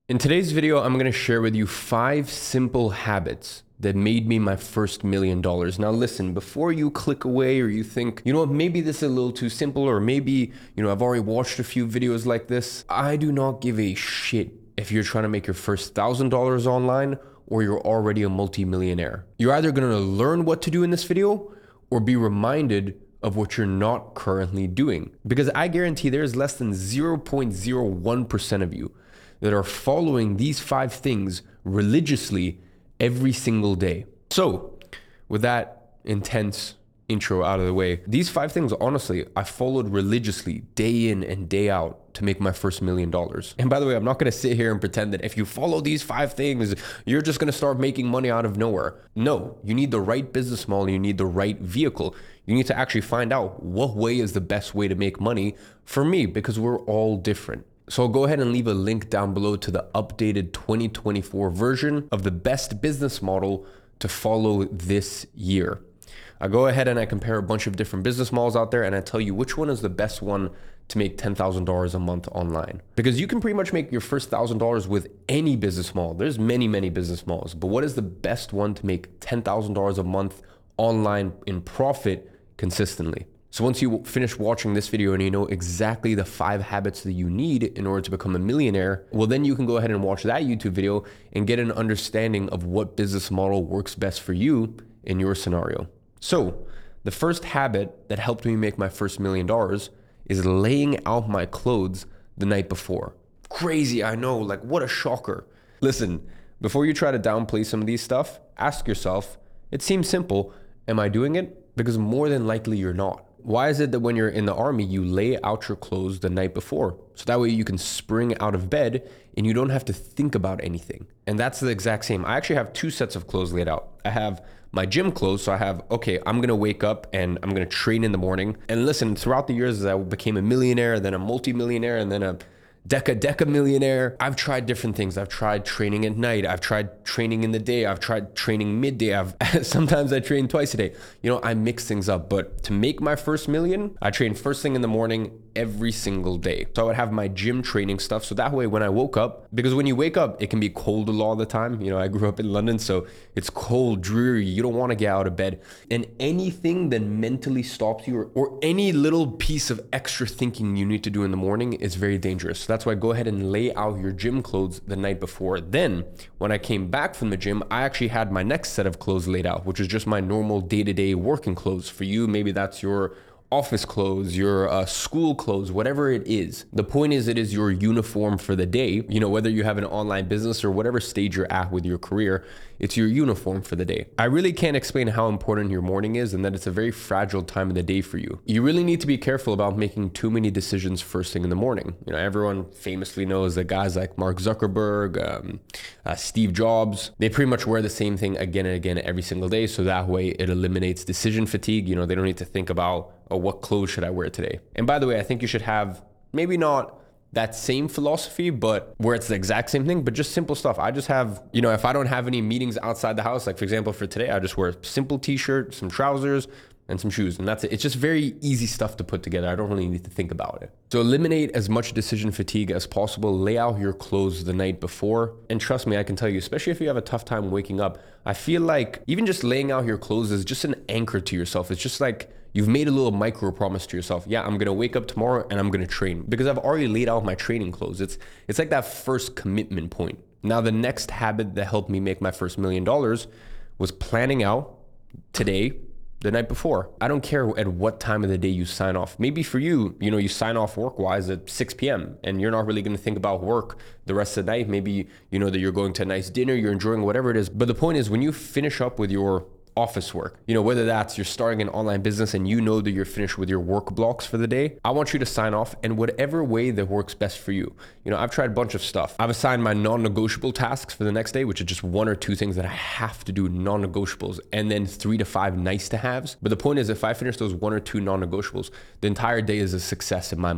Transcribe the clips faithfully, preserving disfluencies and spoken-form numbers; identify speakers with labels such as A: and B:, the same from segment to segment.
A: In today's video, I'm gonna share with you five simple habits that made me my first million dollars. Now listen, before you click away or you think, you know what, maybe this is a little too simple, or maybe, you know, I've already watched a few videos like this. I do not give a shit if you're trying to make your first thousand dollars online or you're already a multi-millionaire. You're either gonna learn what to do in this video or be reminded of what you're not currently doing. Because I guarantee there's less than zero point zero one percent of you that are following these five things religiously every single day. So with that intense intro out of the way, these five things, honestly, I followed religiously day in and day out to make my first million dollars. And by the way, I'm not gonna sit here and pretend that if you follow these five things, you're just gonna start making money out of nowhere. No, you need the right business model, you need the right vehicle. You need to actually find out what way is the best way to make money for me, because we're all different. So I'll go ahead and leave a link down below to the updated twenty twenty-four version of the best business model to follow this year. I go ahead and I compare a bunch of different business models out there and I tell you which one is the best one to make ten thousand dollars a month online. Because you can pretty much make your first one thousand dollars with any business model. There's many, many business models, but what is the best one to make ten thousand dollars a month online in profit consistently? So once you finish watching this video and you know exactly the five habits that you need in order to become a millionaire, well, then you can go ahead and watch that YouTube video and get an understanding of what business model works best for you in your scenario. So the first habit that helped me make my first million dollars is laying out my clothes the night before. Crazy, I know, like what a shocker. Listen, before you try to downplay some of these stuff, ask yourself, it seems simple, am I doing it? Because more than likely you're not. Why is it that when you're in the army, you lay out your clothes the night before? So that way you can spring out of bed and you don't have to think about anything. And that's the exact same. I actually have two sets of clothes laid out. I have my gym clothes. So I have, okay, I'm gonna wake up and I'm gonna train in the morning. And listen, throughout the years as I became a millionaire, then a multi-millionaire, and then a Deca Deca millionaire, I've tried different things. I've tried training at night. I've tried training in the day. I've tried training midday. I've sometimes I train twice a day. You know, I mix things up. But to make my first million, I train first thing in the morning every single day. So I would have my gym training stuff. So that way when I woke up, because when you wake up, it can be cold a lot of the time. You know, I grew up in London, so it's cold, dreary. You don't want to get out of bed. And anything that mentally stops you or, or any little piece of extra thinking you need to do in the morning is very dangerous. So that's why go ahead and lay out your gym clothes the night before. Then when I came back from the gym, I actually had my next set of clothes laid out, which is just my normal day-to-day working clothes. For you, maybe that's your office clothes, your uh, school clothes, whatever it is. The point is, it is your uniform for the day. You know, whether you have an online business or whatever stage you're at with your career, it's your uniform for the day. I really can't explain how important your morning is and that it's a very fragile time of the day for you. You really need to be careful about making too many decisions first thing in the morning. You know, everyone famously knows that guys like Mark Zuckerberg, um, uh, Steve Jobs, they pretty much wear the same thing again and again every single day. So that way it eliminates decision fatigue. You know, they don't need to think about, oh, what clothes should I wear today? And by the way, I think you should have maybe not that same philosophy, but where it's the exact same thing, but just simple stuff. I just have, you know, if I don't have any meetings outside the house, like for example, for today, I just wear a simple t-shirt, some trousers, and some shoes, and that's it. It's just very easy stuff to put together. I don't really need to think about it. So eliminate as much decision fatigue as possible. Lay out your clothes the night before. And trust me, I can tell you, especially if you have a tough time waking up, I feel like even just laying out your clothes is just an anchor to yourself. It's just like you've made a little micro promise to yourself. Yeah, I'm gonna wake up tomorrow and I'm gonna train because I've already laid out my training clothes. It's, it's like that first commitment point. Now, the next habit that helped me make my first million dollars was planning out today, the night before. I don't care at what time of the day you sign off. Maybe for you, you know, you sign off work-wise at six P M and you're not really gonna think about work the rest of the night. Maybe, you know, that you're going to a nice dinner, you're enjoying whatever it is. But the point is, when you finish up with your office work, you know, whether that's you're starting an online business and you know that you're finished with your work blocks for the day, I want you to sign off in whatever way that works best for you. You know, I've tried a bunch of stuff. I've assigned my non-negotiable tasks for the next day, which are just one or two things that I have to do, non-negotiables, and then three to five nice to haves. But the point is, if I finish those one or two non-negotiables, the entire day is a success in my mind.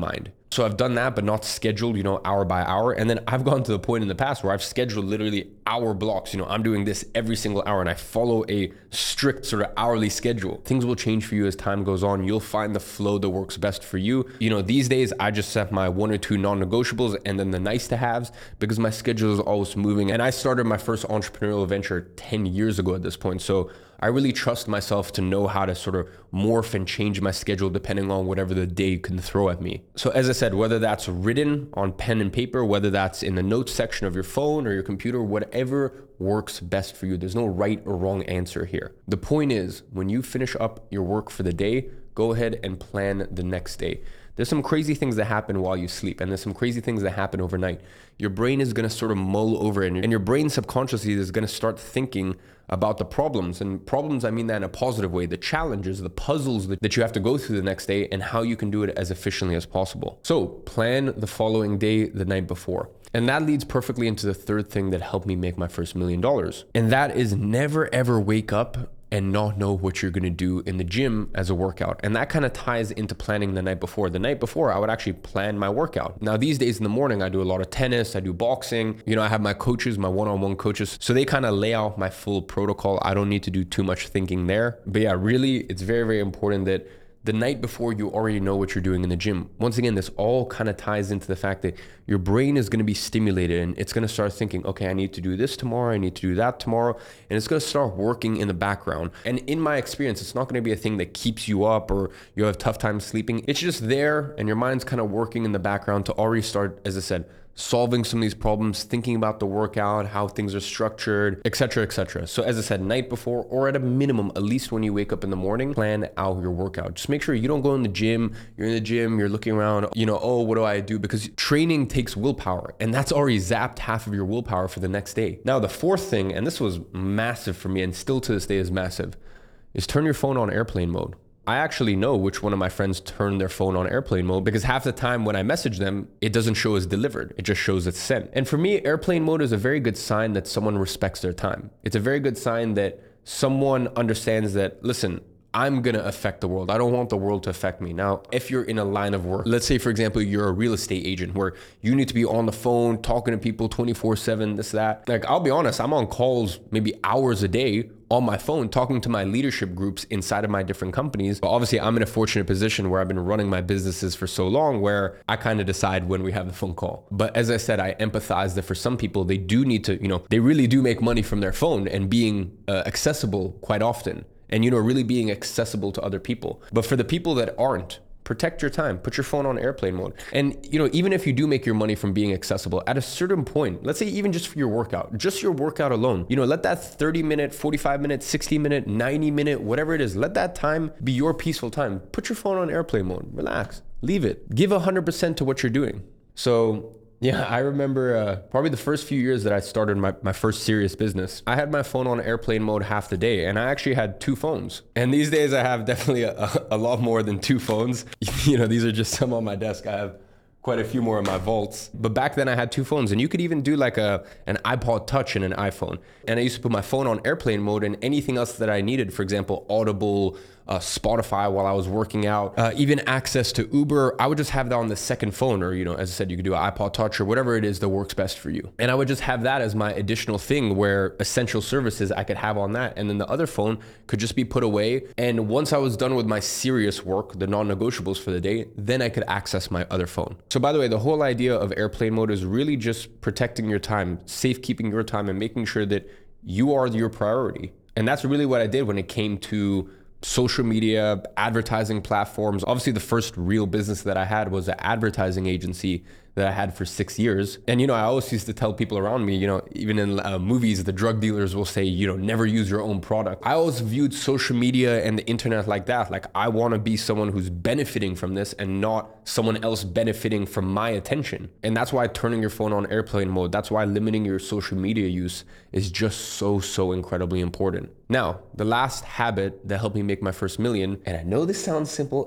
A: So I've done that, but not scheduled, you know, hour by hour. And then I've gone to the point in the past where I've scheduled literally hour blocks. You know, I'm doing this every single hour and I follow a strict sort of hourly schedule. Things will change for you as time goes on. You'll find the flow that works best for you. You know, these days I just set my one or two non-negotiables and then the nice to haves because my schedule is always moving. And I started my first entrepreneurial venture ten years ago at this point. So I really trust myself to know how to sort of morph and change my schedule depending on whatever the day can throw at me. So as I said, whether that's written on pen and paper, whether that's in the notes section of your phone or your computer, whatever works best for you. There's no right or wrong answer here. The point is, when you finish up your work for the day, go ahead and plan the next day. There's some crazy things that happen while you sleep, and there's some crazy things that happen overnight. Your brain is gonna sort of mull over it, and your brain subconsciously is gonna start thinking about the problems. And problems, I mean that in a positive way, the challenges, the puzzles that, that you have to go through the next day and how you can do it as efficiently as possible. So plan the following day the night before. And that leads perfectly into the third thing that helped me make my first million dollars. And that is never ever wake up and not know what you're gonna do in the gym as a workout. And that kind of ties into planning the night before. The night before, I would actually plan my workout. Now, these days in the morning, I do a lot of tennis, I do boxing. You know, I have my coaches, my one-on-one coaches. So they kind of lay out my full protocol. I don't need to do too much thinking there. But yeah, really, it's very, very important that the night before you already know what you're doing in the gym. Once again, this all kind of ties into the fact that your brain is going to be stimulated and it's going to start thinking, okay, I need to do this tomorrow, I need to do that tomorrow, and it's going to start working in the background. And in my experience, it's not going to be a thing that keeps you up or you have tough time sleeping. It's just there and your mind's kind of working in the background to already start, as I said, solving some of these problems, thinking about the workout, how things are structured, et cetera, et cetera. So as I said, night before, or at a minimum, at least when you wake up in the morning, plan out your workout. Just make sure you don't go in the gym, you're in the gym, you're looking around, you know, oh, what do I do? Because training takes willpower, and that's already zapped half of your willpower for the next day. Now, the fourth thing, and this was massive for me, and still to this day is massive, is turn your phone on airplane mode. I actually know which one of my friends turned their phone on airplane mode because half the time when I message them, it doesn't show as delivered. It just shows it's sent. And for me, airplane mode is a very good sign that someone respects their time. It's a very good sign that someone understands that, listen, I'm gonna affect the world. I don't want the world to affect me. Now, if you're in a line of work, let's say for example, you're a real estate agent where you need to be on the phone, talking to people twenty-four seven, this, that. Like, I'll be honest, I'm on calls maybe hours a day on my phone, talking to my leadership groups inside of my different companies. But obviously I'm in a fortunate position where I've been running my businesses for so long where I kind of decide when we have the phone call. But as I said, I empathize that for some people, they do need to, you know, they really do make money from their phone and being uh, accessible quite often. And, you know, really being accessible to other people. But for the people that aren't, protect your time, put your phone on airplane mode. And, you know, even if you do make your money from being accessible, at a certain point, let's say even just for your workout, just your workout alone, you know, let that thirty minute, forty-five minute, sixty minute, ninety minute, whatever it is, let that time be your peaceful time. Put your phone on airplane mode, relax, leave it. Give one hundred percent to what you're doing. So yeah, I remember uh, probably the first few years that I started my, my first serious business, I had my phone on airplane mode half the day, and I actually had two phones. And these days I have definitely a, a lot more than two phones. You know, these are just some on my desk. I have quite a few more in my vaults. But back then I had two phones, and you could even do like a an iPod Touch and an iPhone. And I used to put my phone on airplane mode and anything else that I needed, for example, Audible, uh, Spotify while I was working out, uh, even access to Uber, I would just have that on the second phone, or, you know, as I said, you could do an iPod Touch or whatever it is that works best for you. And I would just have that as my additional thing where essential services I could have on that. And then the other phone could just be put away. And once I was done with my serious work, the non-negotiables for the day, then I could access my other phone. So by the way, the whole idea of airplane mode is really just protecting your time, safekeeping your time, and making sure that you are your priority. And that's really what I did when it came to social media, advertising platforms. Obviously, the first real business that I had was an advertising agency that I had for six years. And, you know, I always used to tell people around me, you know, even in uh, movies, the drug dealers will say, you know, never use your own product. I always viewed social media and the internet like that. Like, I want to be someone who's benefiting from this and not someone else benefiting from my attention. And that's why turning your phone on airplane mode, that's why limiting your social media use is just so, so incredibly important. Now, the last habit that helped me make my first million, and I know this sounds simple,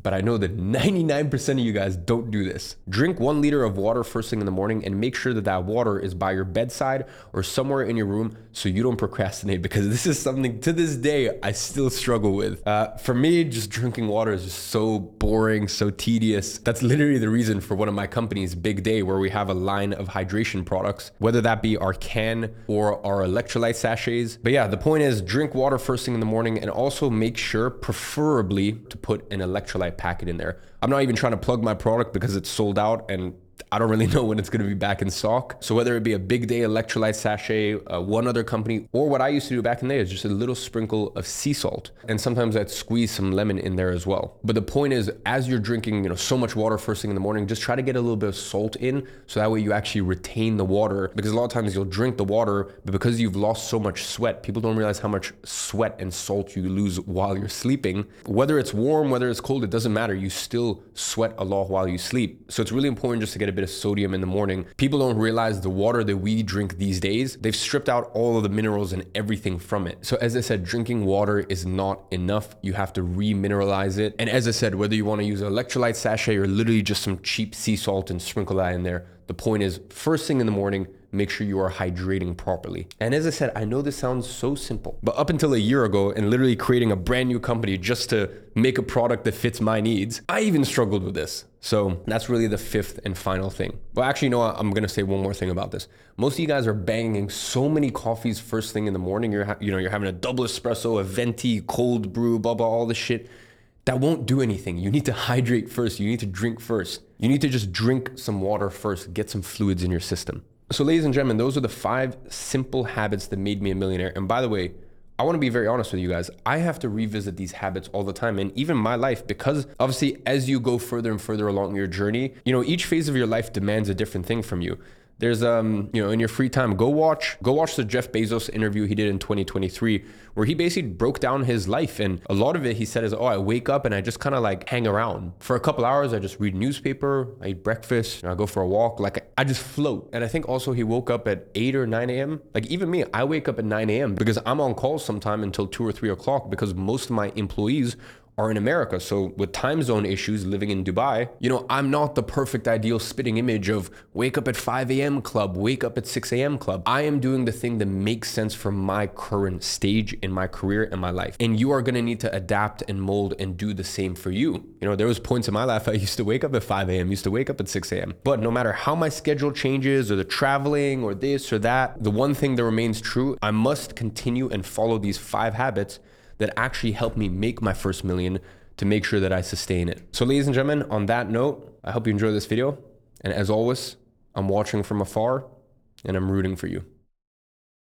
A: but I know that ninety-nine percent of you guys don't do this. Drink one liter of water first thing in the morning and make sure that that water is by your bedside or somewhere in your room so you don't procrastinate, because this is something to this day I still struggle with. Uh, for me, just drinking water is just so boring, so tedious. That's literally the reason for one of my companies, Big Day, where we have a line of hydration products, whether that be our can or our electrolyte sachets. But yeah, the point is drink water first thing in the morning, and also make sure, preferably, to put an electrolyte packet in there. I'm not even trying to plug my product because it's sold out and I don't really know when it's going to be back in stock. So whether it be a Big Day electrolyte sachet, uh, one other company, or what I used to do back in the day is just a little sprinkle of sea salt. And sometimes I'd squeeze some lemon in there as well. But the point is, as you're drinking, you know, so much water first thing in the morning, just try to get a little bit of salt in, so that way you actually retain the water. Because a lot of times you'll drink the water, but because you've lost so much sweat, people don't realize how much sweat and salt you lose while you're sleeping. Whether it's warm, whether it's cold, it doesn't matter. You still sweat a lot while you sleep. So it's really important just to get a bit of sodium in the morning. People don't realize the water that we drink these days, they've stripped out all of the minerals and everything from it. So as I said, drinking water is not enough. You have to re-mineralize it. And as I said, whether you want to use an electrolyte sachet or literally just some cheap sea salt and sprinkle that in there, the point is, first thing in the morning, make sure you are hydrating properly. And as I said, I know this sounds so simple, but up until a year ago and literally creating a brand new company just to make a product that fits my needs, I even struggled with this. So that's really the fifth and final thing. Well, actually, you know what? I'm gonna say one more thing about this. Most of you guys are banging so many coffees first thing in the morning. You're, you know, you're having a double espresso, a venti, cold brew, blah, blah, all this shit. That won't do anything. You need to hydrate first. You need to drink first. You need to just drink some water first, get some fluids in your system. So ladies and gentlemen, those are the five simple habits that made me a millionaire. And by the way, I want to be very honest with you guys. I have to revisit these habits all the time, and even my life, because obviously as you go further and further along your journey, you know, each phase of your life demands a different thing from you. There's, um, you know, in your free time, go watch, go watch the Jeff Bezos interview he did in twenty twenty-three, where he basically broke down his life. And a lot of it, he said, is, oh, I wake up and I just kind of like hang around for a couple hours. I just read newspaper, I eat breakfast, I go for a walk. Like I just float. And I think also he woke up at eight or nine A M Like even me, I wake up at nine A M because I'm on call sometime until two or three o'clock because most of my employees are in America. So with time zone issues living in Dubai, you know, I'm not the perfect ideal spitting image of wake up at five A M club, wake up at six A M club. I am doing the thing that makes sense for my current stage in my career and my life. And you are going to need to adapt and mold and do the same for you. You know, there was points in my life I used to wake up at five A M, used to wake up at six A M But no matter how my schedule changes or the traveling or this or that, the one thing that remains true, I must continue and follow these five habits that actually helped me make my first million to make sure that I sustain it. So ladies and gentlemen, on that note, I hope you enjoyed this video. And as always, I'm watching from afar and I'm rooting for you.